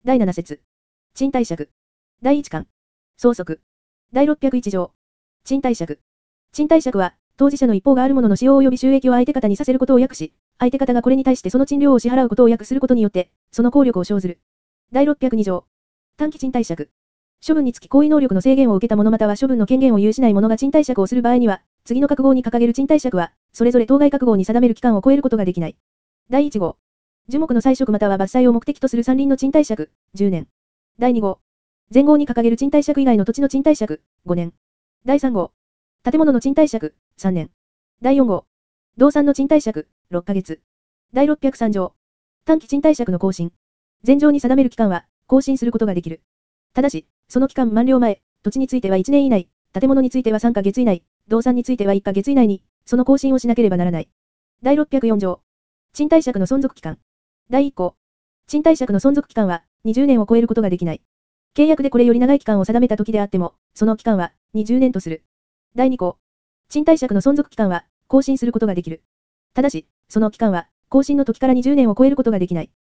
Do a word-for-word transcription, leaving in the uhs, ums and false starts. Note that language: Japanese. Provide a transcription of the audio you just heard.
だいなな節。賃貸借。だいいち巻。相続。だいろっぴゃくいち条。賃貸借。賃貸借は、当事者の一方があるものの使用及び収益を相手方にさせることを訳し、相手方がこれに対してその賃料を支払うことを訳することによって、その効力を生ずる。だいろっぴゃくに条。短期賃貸借。処分につき行為能力の制限を受けた者または処分の権限を有しない者が賃貸借をする場合には、次の覚号に掲げる賃貸借は、それぞれ当該覚号に定める期間を超えることができない。だいいち号。樹木の栽植または伐採を目的とする山林の賃貸借、じゅうねん。だいに号。前号に掲げる賃貸借以外の土地の賃貸借、ごねん。だいさん号。建物の賃貸借、さんねん。だいよん号。動産の賃貸借、ろっかげつ。だいろっぴゃくさん条。短期賃貸借の更新。前条に定める期間は、更新することができる。ただし、その期間満了前、土地についてはいちねん以内、建物についてはさんかげつ以内、動産についてはいっかげつ以内に、その更新をしなければならない。だいろっぴゃくよん条。賃貸借の存続期間。だいいっ項。賃貸借の存続期間は、にじゅうねんを超えることができない。契約でこれより長い期間を定めた時であっても、その期間は、にじゅうねんとする。だいに項。賃貸借の存続期間は、更新することができる。ただし、その期間は、更新の時からにじゅうねんを超えることができない。